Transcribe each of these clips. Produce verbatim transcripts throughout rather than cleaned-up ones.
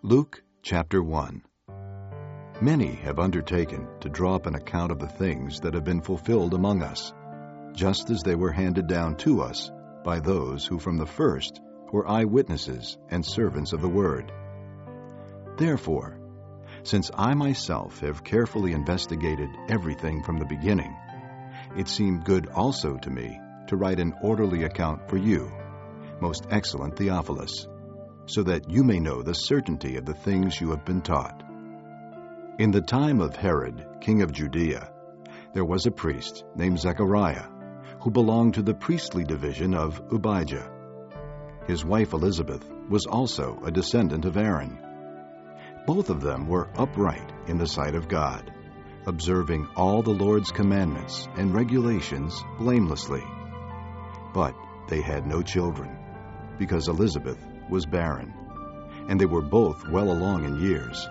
Luke chapter one. Many have undertaken to draw up an account of the things that have been fulfilled among us, just as they were handed down to us by those who from the first were eyewitnesses and servants of the word. Therefore, since I myself have carefully investigated everything from the beginning, it seemed good also to me to write an orderly account for you, most excellent Theophilus, so that you may know the certainty of the things you have been taught. In the time of Herod, king of Judea, there was a priest named Zechariah, who belonged to the priestly division of Abijah. His wife Elizabeth was also a descendant of Aaron. Both of them were upright in the sight of God, observing all the Lord's commandments and regulations blamelessly. But they had no children, because Elizabeth was barren, and they were both well along in years.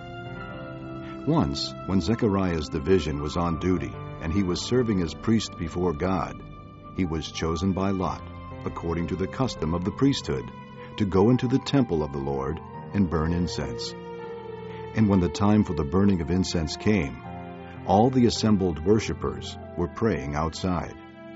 Once, when Zechariah's division was on duty and he was serving as priest before God, he was chosen by lot, according to the custom of the priesthood, to go into the temple of the Lord and burn incense. And when the time for the burning of incense came, all the assembled worshippers were praying outside.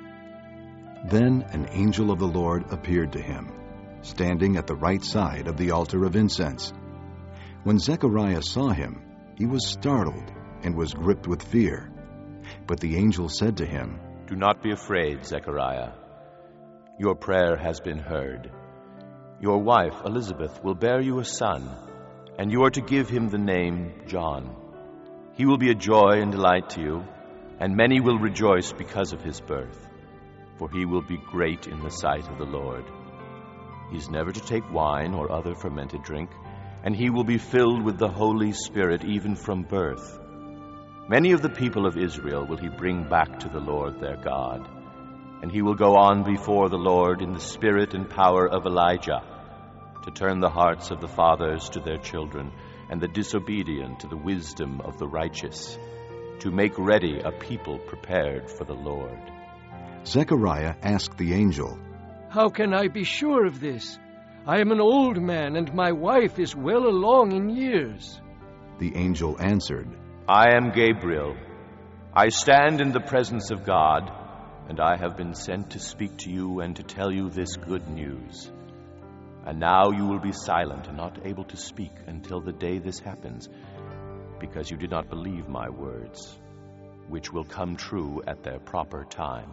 Then an angel of the Lord appeared to him, standing at the right side of the altar of incense. When Zechariah saw him, he was startled and was gripped with fear. But the angel said to him, "Do not be afraid, Zechariah. Your prayer has been heard. Your wife, Elizabeth, will bear you a son, and you are to give him the name John. He will be a joy and delight to you, and many will rejoice because of his birth, for he will be great in the sight of the Lord. He is never to take wine or other fermented drink, and he will be filled with the Holy Spirit even from birth. Many of the people of Israel will he bring back to the Lord their God, and he will go on before the Lord in the spirit and power of Elijah, to turn the hearts of the fathers to their children, and the disobedient to the wisdom of the righteous, to make ready a people prepared for the Lord." Zechariah asked the angel, "How can I be sure of this? I am an old man, and my wife is well along in years." The angel answered, "I am Gabriel. I stand in the presence of God, and I have been sent to speak to you and to tell you this good news. And now you will be silent and not able to speak until the day this happens, because you did not believe my words, which will come true at their proper time."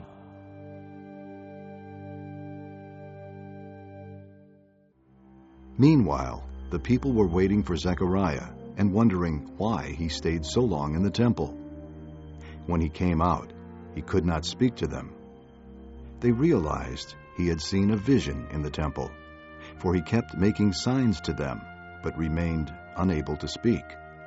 Meanwhile, the people were waiting for Zechariah and wondering why he stayed so long in the temple. When he came out, he could not speak to them. They realized he had seen a vision in the temple, for he kept making signs to them, but remained unable to speak.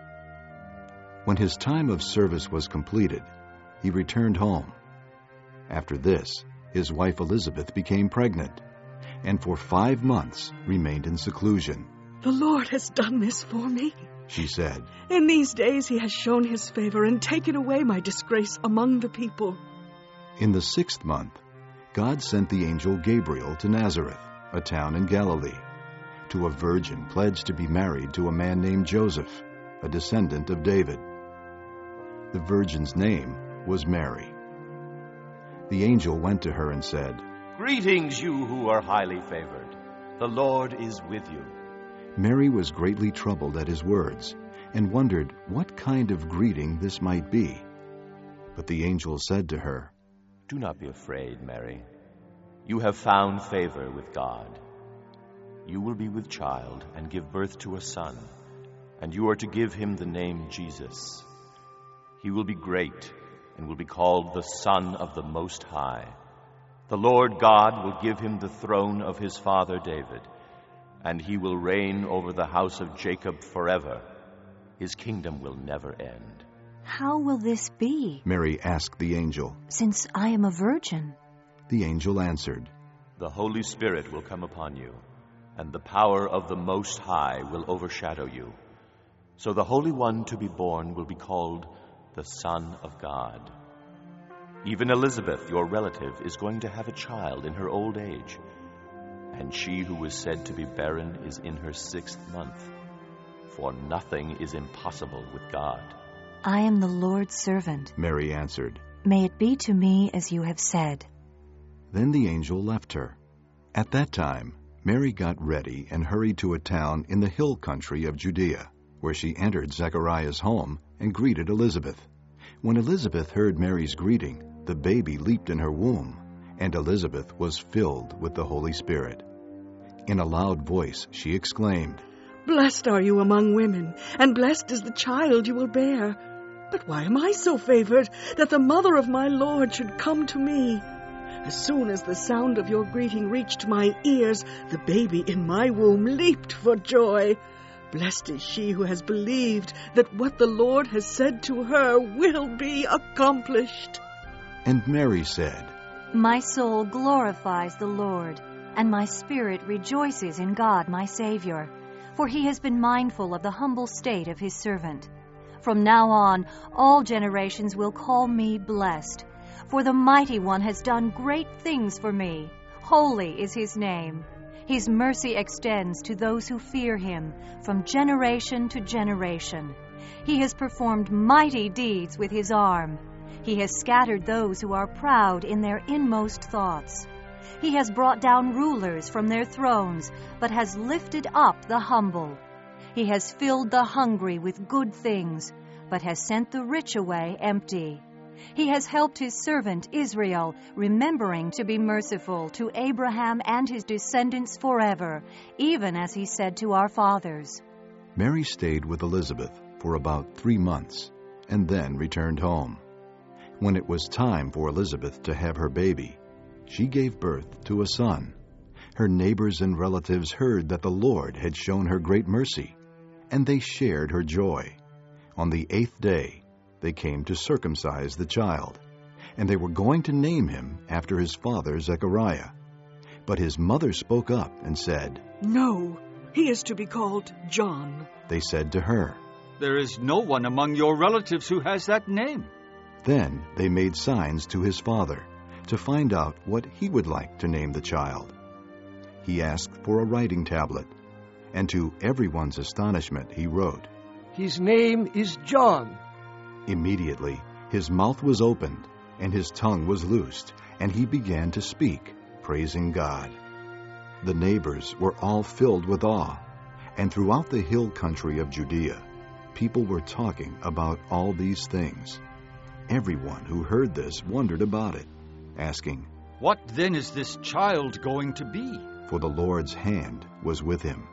When his time of service was completed, he returned home. After this, his wife Elizabeth became pregnant, and for five months remained in seclusion. "The Lord has done this for me," she said. "In these days he has shown his favor and taken away my disgrace among the people." In the sixth month, God sent the angel Gabriel to Nazareth, a town in Galilee, to a virgin pledged to be married to a man named Joseph, a descendant of David. The virgin's name was Mary. The angel went to her and said, "Greetings, you who are highly favored. The Lord is with you." Mary was greatly troubled at his words, and wondered what kind of greeting this might be. But the angel said to her, "Do not be afraid, Mary. You have found favor with God. You will be with child and give birth to a son, and you are to give him the name Jesus. He will be great and will be called the Son of the Most High. The Lord God will give him the throne of his father David, and he will reign over the house of Jacob forever. His kingdom will never end." "How will this be?" Mary asked the angel. "Since I am a virgin." The angel answered, "The Holy Spirit will come upon you, and the power of the Most High will overshadow you. So the Holy One to be born will be called the Son of God. Even Elizabeth, your relative, is going to have a child in her old age, and she who was said to be barren is in her sixth month. for nothing is impossible with God." I am the Lord's servant. Mary answered. May it be to me as you have said. Then the angel left her. At that time, Mary got ready and hurried to a town in the hill country of Judea, where she entered Zechariah's home and greeted Elizabeth. When Elizabeth heard Mary's greeting, the baby leaped in her womb, and Elizabeth was filled with the Holy Spirit. In a loud voice she exclaimed, Blessed are you among women, and blessed is the child you will bear. But why am I so favored that the mother of my Lord should come to me? As soon as the sound of your greeting reached my ears, the baby in my womb leaped for joy. Blessed is she who has believed that what the Lord has said to her will be accomplished. And Mary said, My soul glorifies the Lord, and my spirit rejoices in God my Savior, for he has been mindful of the humble state of his servant. From now on, all generations will call me blessed, for the Mighty One has done great things for me. Holy is his name. His mercy extends to those who fear him from generation to generation. He has performed mighty deeds with his arm. He has scattered those who are proud in their inmost thoughts. He has brought down rulers from their thrones, but has lifted up the humble. He has filled the hungry with good things, but has sent the rich away empty. He has helped his servant Israel, remembering to be merciful to Abraham and his descendants forever, even as he said to our fathers. Mary stayed with Elizabeth for about three months, and then returned home. When it was time for Elizabeth to have her baby, she gave birth to a son. Her neighbors and relatives heard that the Lord had shown her great mercy, and they shared her joy. On the eighth day, they came to circumcise the child, and they were going to name him after his father Zechariah. But his mother spoke up and said, No, he is to be called John. They said to her, There is no one among your relatives who has that name. Then they made signs to his father to find out what he would like to name the child. He asked for a writing tablet, and to everyone's astonishment he wrote, His name is John. Immediately his mouth was opened, and his tongue was loosed, and he began to speak, praising God. The neighbors were all filled with awe, and throughout the hill country of Judea, people were talking about all these things. Everyone who heard this wondered about it, asking, What then is this child going to be? For the Lord's hand was with him.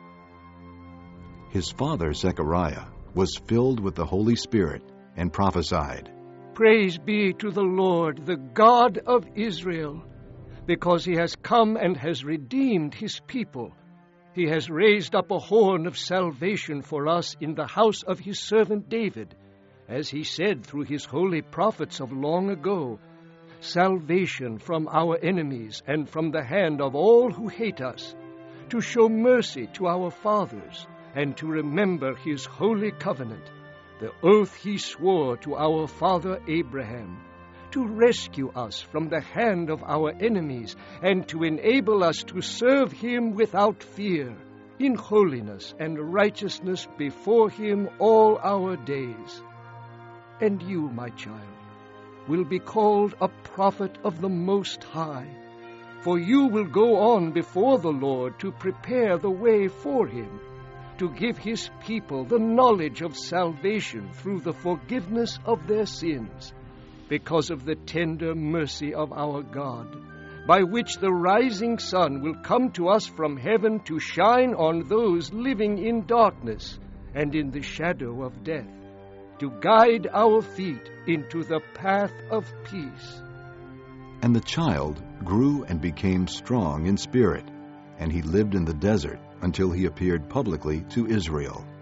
His father Zechariah was filled with the Holy Spirit and prophesied, Praise be to the Lord, the God of Israel, because he has come and has redeemed his people. He has raised up a horn of salvation for us in the house of his servant David, as he said through his holy prophets of long ago, salvation from our enemies and from the hand of all who hate us, to show mercy to our fathers, and to remember his holy covenant, the oath he swore to our father Abraham, to rescue us from the hand of our enemies, and to enable us to serve him without fear, in holiness and righteousness before him all our days. And you, my child, will be called a prophet of the Most High, for you will go on before the Lord to prepare the way for him, to give his people the knowledge of salvation through the forgiveness of their sins, because of the tender mercy of our God, by which the rising sun will come to us from heaven to shine on those living in darkness and in the shadow of death, to guide our feet into the path of peace. And the child grew and became strong in spirit, and he lived in the desert until he appeared publicly to Israel.